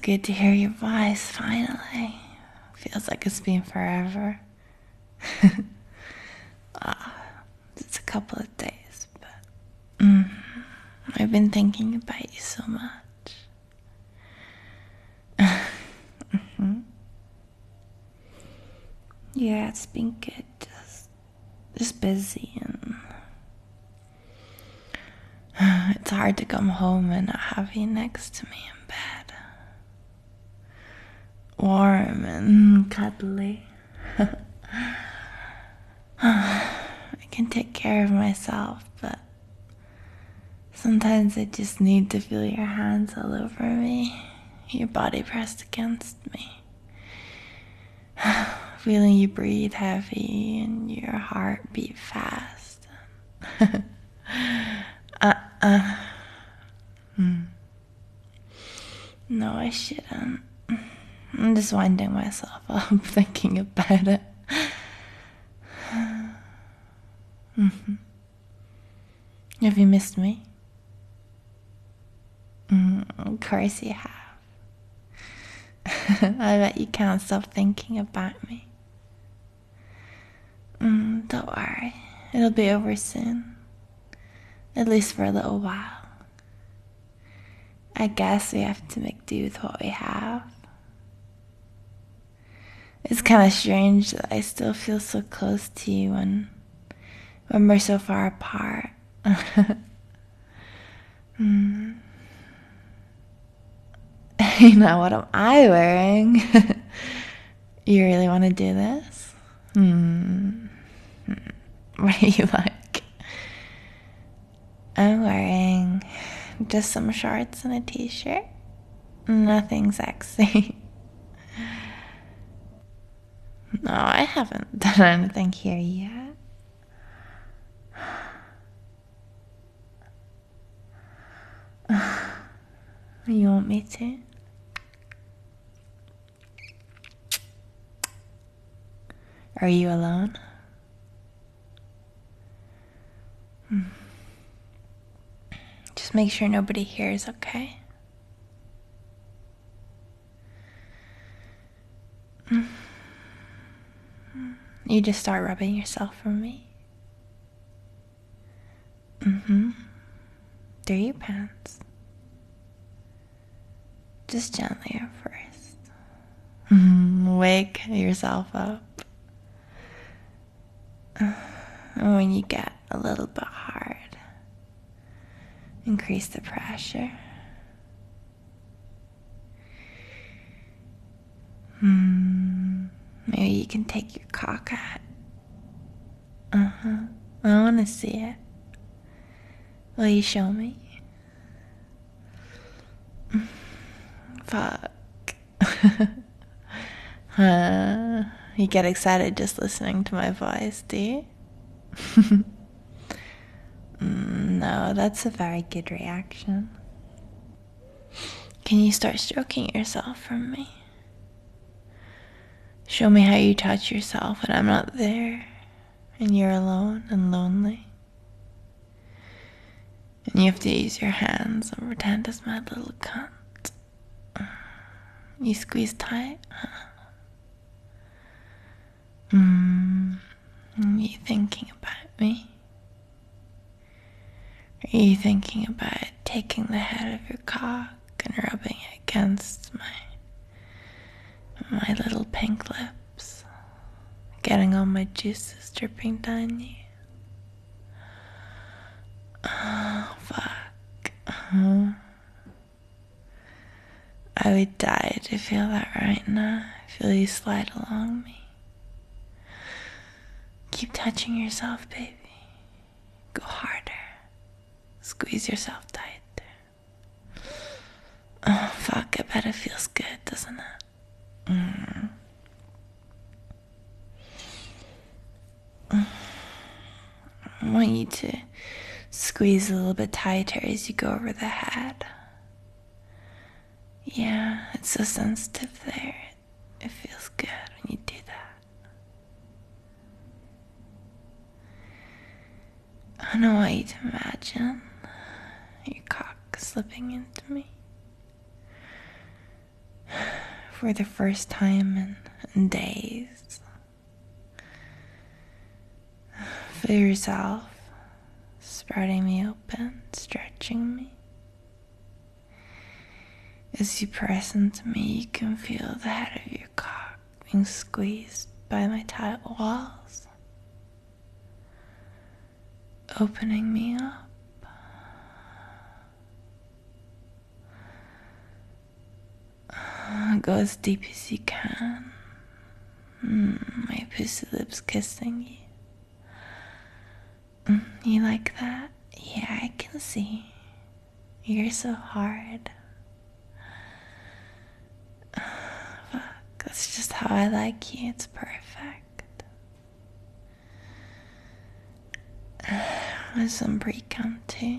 good to hear your voice finally. Feels like it's been forever. It's a couple of days, but I've been thinking about you so much. Yeah, it's been good. Just busy, and it's hard to come home and not have you next to me in bed. Warm and cuddly. I can take care of myself, but sometimes I just need to feel your hands all over me, your body pressed against me. Feeling you breathe heavy and your heart beat fast. No, I shouldn't. I'm just winding myself up thinking about it. Have you missed me? Of course you have. I bet you can't stop thinking about me. Don't worry, it'll be over soon. At least for a little while. I guess we have to make do with what we have. It's kind of strange that I still feel so close to you when we're so far apart. You know, what am I wearing? You really want to do this? What do you like? I'm wearing just some shorts and a t-shirt. Nothing sexy. No, I haven't done anything here yet. You want me to? Are you alone? Just make sure nobody hears, okay? You just start rubbing yourself for me. Through your pants. Just gently at first. Wake yourself up. And when you get a little bit hard, increase the pressure. Maybe you can take your cock out. I want to see it. Will you show me? Fuck. You get excited just listening to my voice, do you? No, that's a very good reaction. Can you start stroking yourself for me? Show me how you touch yourself when I'm not there and you're alone and lonely. And you have to use your hands and pretend it's my little cunt. You squeeze tight. Are you thinking about me? Are you thinking about taking the head of your cock and rubbing it against my little pink lips, getting all my juices dripping down you? Oh, fuck. I would die to feel that right now. Feel you slide along me. Keep touching yourself, baby. Go harder. Squeeze yourself tighter. Oh, fuck, I bet it feels good, doesn't it? I want you to squeeze a little bit tighter as you go over the head. Yeah, it's so sensitive there. It feels good when you do that. I don't want you to imagine your cock slipping into me. for the first time in days. Feel yourself spreading me open, stretching me. As you press into me, you can feel the head of your cock being squeezed by my tight walls, opening me up. Go as deep as you can. My pussy lips kissing you. You like that? Yeah, I can see. You're so hard. Fuck, that's just how I like you. It's perfect. With some pre-cum too.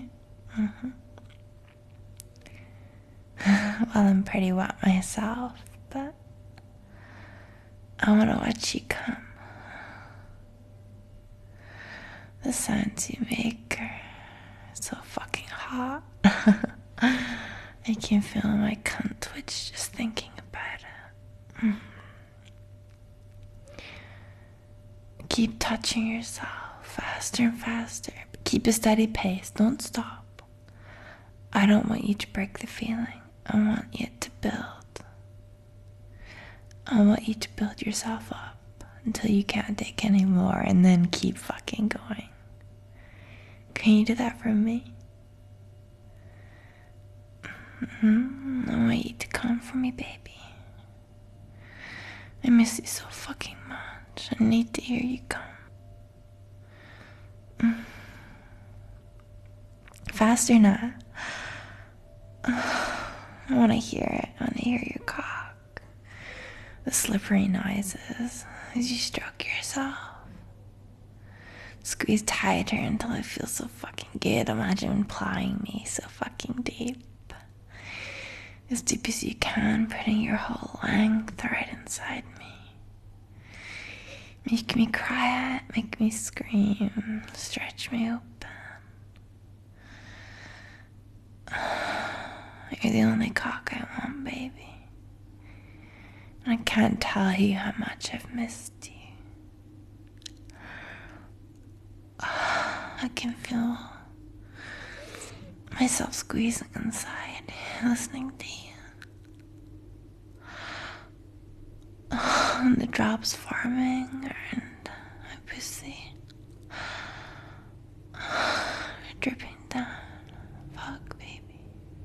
Well, I'm pretty wet myself, but I want to watch you come. The sounds you make are so fucking hot. I can feel my cunt twitch just thinking about it. Keep touching yourself faster and faster, but keep a steady pace. Don't stop. I don't want you to break the feeling. I want you to build. I want you to build yourself up until you can't take anymore and then keep fucking going. Can you do that for me? I want you to come for me, baby. I miss you so fucking much. I need to hear you come. Faster now. I want to hear it. I want to hear your cock. The slippery noises as you stroke yourself. Squeeze tighter until it feels so fucking good. Imagine plying me so fucking deep. As deep as you can, putting your whole length right inside me. Make me cry, make me scream, stretch me open. You're the only cock I want, baby. And I can't tell you how much I've missed you. I can feel myself squeezing inside, listening to you. And the drops forming around my pussy. Dripping down. Fuck, baby.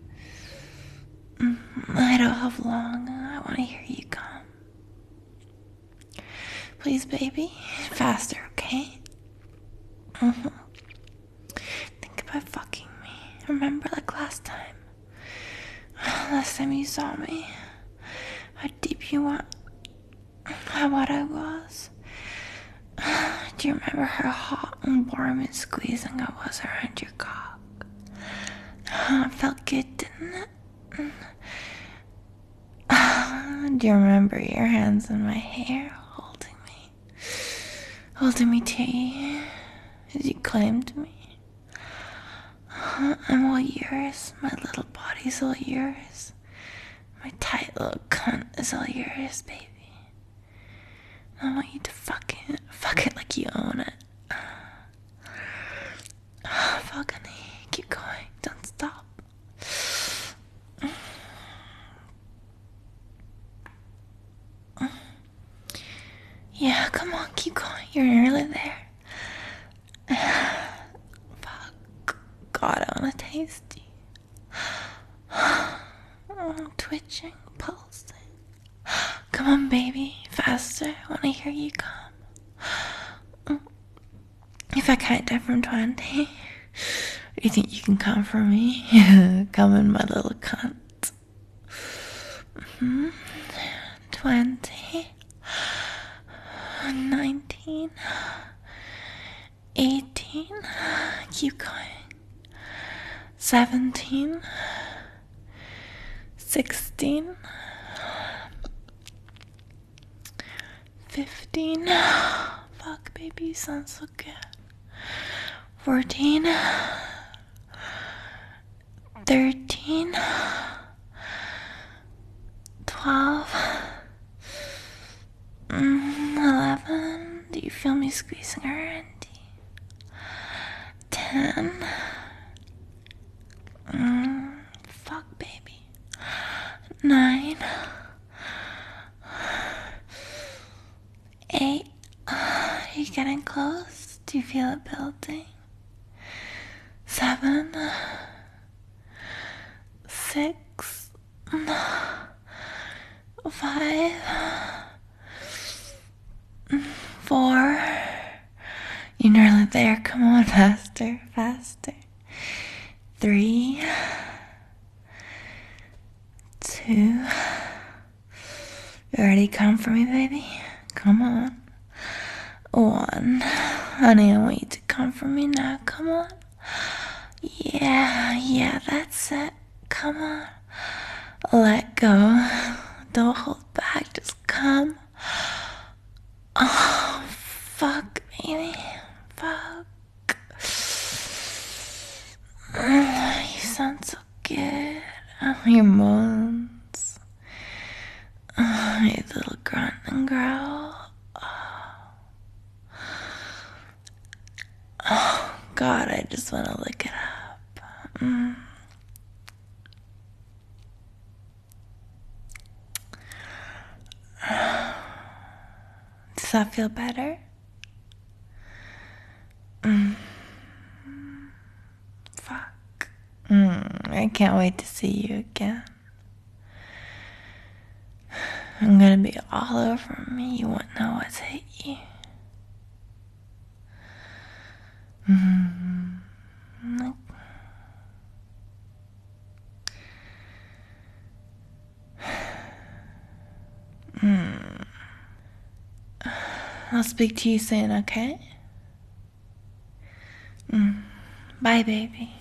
I don't have long. I want to hear you come. Please, baby. Faster, okay? Think about fucking me. Remember like last time? Last time you saw me. How deep you went. How wet I was. Do you remember how hot and warm and squeezing I was around your cock? It felt good, didn't it? Do you remember your hands in my hair, holding me to you as you claimed me? I'm all yours. My little body's all yours. My tight little cunt is all yours, baby. I want you to fuck it like you own it. Fuck, honey, keep going, don't stop. Yeah, come on, keep going, you're nearly there. Fuck, God, I wanna taste you. Twitching, pulsing. Come on, baby, faster. I want to hear you come. If I count down from 20, do you think you can come for me? Come in, my little cunt. 20, 19, 18, keep going. 17, 16, 15, fuck, baby, you sound so good. 14, 13, 12, squeezing her Andy. 10. Fuck, baby. 9. 8. You're getting close. Do you feel it building? 7. 6. 5. 4. You're nearly there. Come on, faster, faster. 3. 2. You ready? Come for me, baby. Come on. 1. Honey, I want you to come for me now. Come on. Yeah, that's it. Come on. Let go. Don't hold back. Just come. Oh, fuck, baby. Fuck. You sound so good. Oh, your moans. Oh, your little grunt and growl. Oh, God, I just want to lick it up. Does that feel better? Fuck. I can't wait to see you again. I'm gonna be all over me. You won't know what's hit you. I'll speak to you soon, okay? Bye, baby.